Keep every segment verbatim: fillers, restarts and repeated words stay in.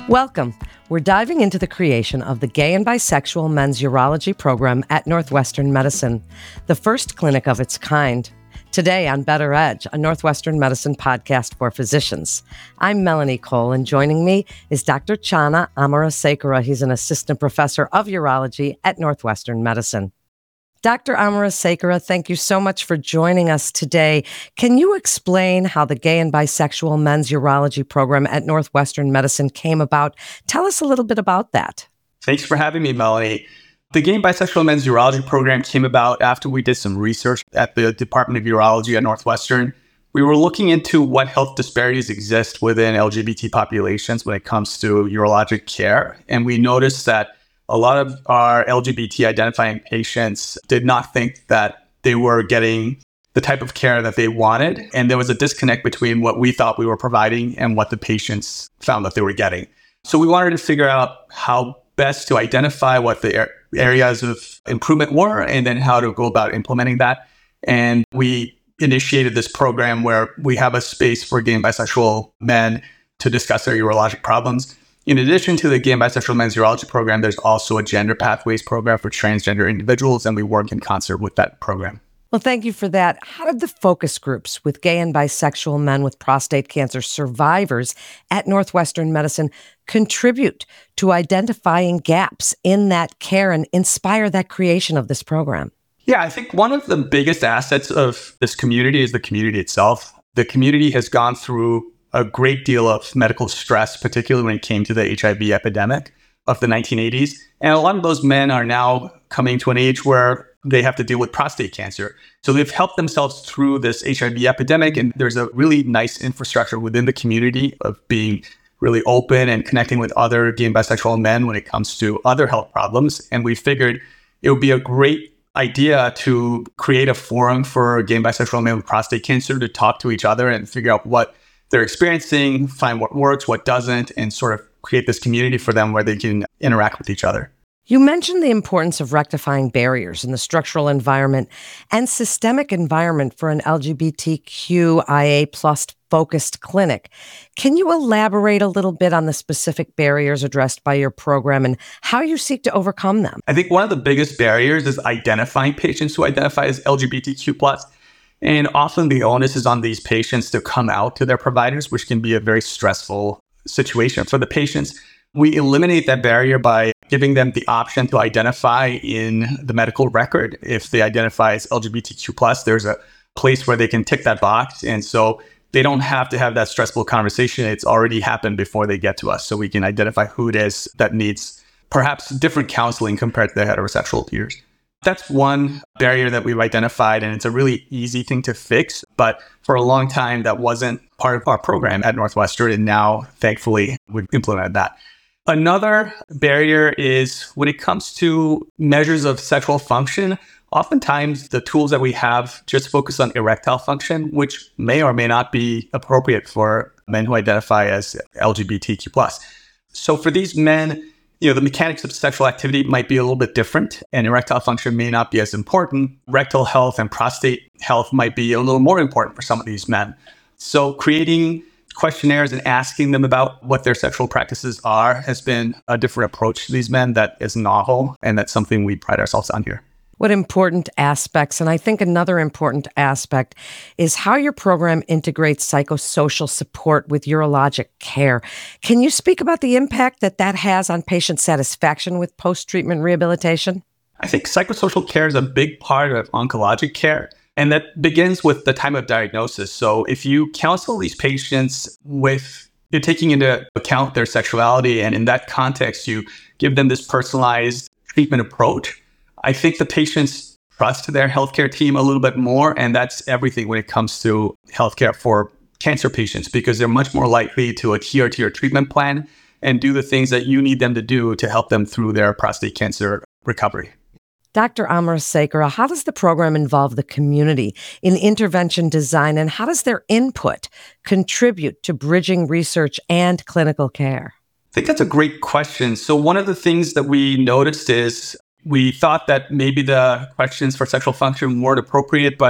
Welcome. We're diving into the creation of the Gay and Bisexual Men's Urology program at Northwestern Medicine, the first clinic of its kind. Today on Better Edge, a Northwestern Medicine podcast for physicians. I'm Melanie Cole, and joining me is Doctor Channa Amarasekera. He's an assistant professor of urology at Northwestern Medicine. Doctor Amarasekera, thank you so much for joining us today. Can you explain how the Gay and Bisexual Men's Urology program at Northwestern Medicine came about? Tell us a little bit about that. Thanks for having me, Melanie. The Gay and Bisexual Men's Urology program came about after we did some research at the Department of Urology at Northwestern. We were looking into what health disparities exist within L G B T populations when it comes to urologic care, and we noticed that a lot of our L G B T identifying patients did not think that they were getting the type of care that they wanted. And there was a disconnect between what we thought we were providing and what the patients found that they were getting. So we wanted to figure out how best to identify what the er- areas of improvement were and then how to go about implementing that. And we initiated this program where we have a space for gay and bisexual men to discuss their urologic problems. In addition to the Gay and Bisexual Men's Urology program, there's also a Gender Pathways program for transgender individuals, and we work in concert with that program. Well, thank you for that. How did the focus groups with gay and bisexual men with prostate cancer survivors at Northwestern Medicine contribute to identifying gaps in that care and inspire that creation of this program? Yeah, I think one of the biggest assets of this community is the community itself. The community has gone through a great deal of medical stress, particularly when it came to the H I V epidemic of the nineteen eighties. And a lot of those men are now coming to an age where they have to deal with prostate cancer. So they've helped themselves through this H I V epidemic. And there's a really nice infrastructure within the community of being really open and connecting with other gay and bisexual men when it comes to other health problems. And we figured it would be a great idea to create a forum for gay and bisexual men with prostate cancer to talk to each other and figure out what they're experiencing, find what works, what doesn't, and sort of create this community for them where they can interact with each other. You mentioned the importance of rectifying barriers in the structural environment and systemic environment for an L G B T Q I A plus focused clinic. Can you elaborate a little bit on the specific barriers addressed by your program and how you seek to overcome them? I think one of the biggest barriers is identifying patients who identify as L G B T Q plus. And often the onus is on these patients to come out to their providers, which can be a very stressful situation for the patients. We eliminate that barrier by giving them the option to identify in the medical record. If they identify as L G B T Q plus, there's a place where they can tick that box. And so they don't have to have that stressful conversation. It's already happened before they get to us. So we can identify who it is that needs perhaps different counseling compared to their heterosexual peers. That's one barrier that we've identified, and it's a really easy thing to fix. But for a long time, that wasn't part of our program at Northwestern, and now, thankfully, we've implemented that. Another barrier is when it comes to measures of sexual function, oftentimes the tools that we have just focus on erectile function, which may or may not be appropriate for men who identify as L G B T Q plus. So for these men, you know, the mechanics of sexual activity might be a little bit different, and erectile function may not be as important. Rectal health and prostate health might be a little more important for some of these men. So creating questionnaires and asking them about what their sexual practices are has been a different approach to these men that is novel, and that's something we pride ourselves on here. What important aspects, and I think another important aspect is how your program integrates psychosocial support with urologic care. Can you speak about the impact that that has on patient satisfaction with post-treatment rehabilitation? I think psychosocial care is a big part of oncologic care, and that begins with the time of diagnosis. So if you counsel these patients with you're taking into account their sexuality, and in that context, you give them this personalized treatment approach, I think the patients trust their healthcare team a little bit more, and that's everything when it comes to healthcare for cancer patients, because they're much more likely to adhere to your treatment plan and do the things that you need them to do to help them through their prostate cancer recovery. Doctor Amarasekera, how does the program involve the community in intervention design, and how does their input contribute to bridging research and clinical care? I think that's a great question. So one of the things that we noticed is we thought that maybe the questions for sexual function weren't appropriate, but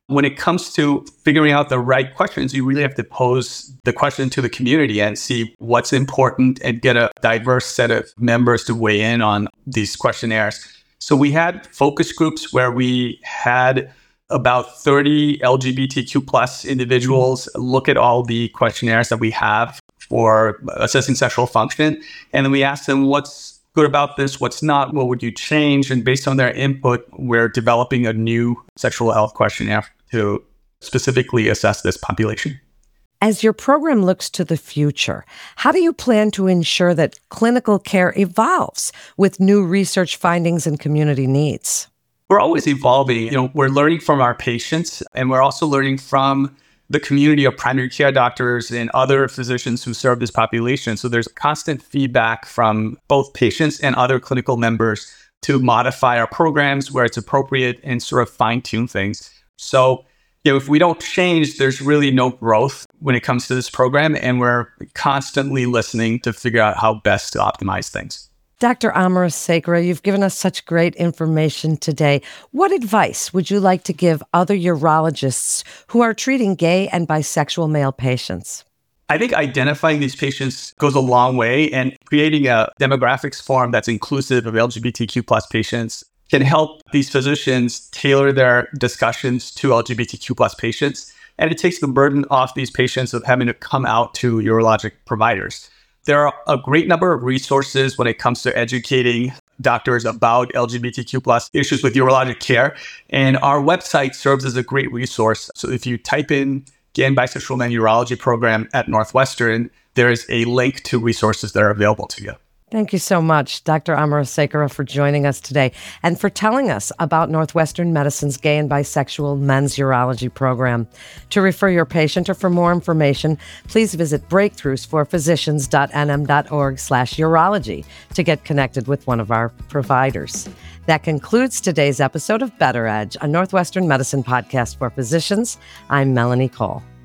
When it comes to figuring out the right questions, you really have to pose the question to the community and see what's important and get a diverse set of members to weigh in on these questionnaires. So we had focus groups where we had about thirty L G B T Q plus individuals look at all the questionnaires that we have for assessing sexual function. And then we asked them, what's good about this? What's not? What would you change? And based on their input, we're developing a new sexual health questionnaire to specifically assess this population. As your program looks to the future, how do you plan to ensure that clinical care evolves with new research findings and community needs? We're always evolving. You know, we're learning from our patients, and we're also learning from the community of primary care doctors and other physicians who serve this population. So there's constant feedback from both patients and other clinical members to modify our programs where it's appropriate and sort of fine-tune things. So, you know, if we don't change, there's really no growth when it comes to this program, and we're constantly listening to figure out how best to optimize things. Doctor Amarasekera, you've given us such great information today. What advice would you like to give other urologists who are treating gay and bisexual male patients? I think identifying these patients goes a long way, and creating a demographics form that's inclusive of L G B T Q plus patients can help these physicians tailor their discussions to L G B T Q plus patients. And it takes the burden off these patients of having to come out to urologic providers. There are a great number of resources when it comes to educating doctors about L G B T Q plus issues with urologic care. And our website serves as a great resource. So if you type in Gay and Bisexual Men Urology Program at Northwestern, there is a link to resources that are available to you. Thank you so much, Doctor Amarasekera, for joining us today and for telling us about Northwestern Medicine's Gay and Bisexual Men's Urology Program. To refer your patient or for more information, please visit breakthroughs for physicians dot n m dot org slash urology to get connected with one of our providers. That concludes today's episode of Better Edge, a Northwestern Medicine podcast for physicians. I'm Melanie Cole.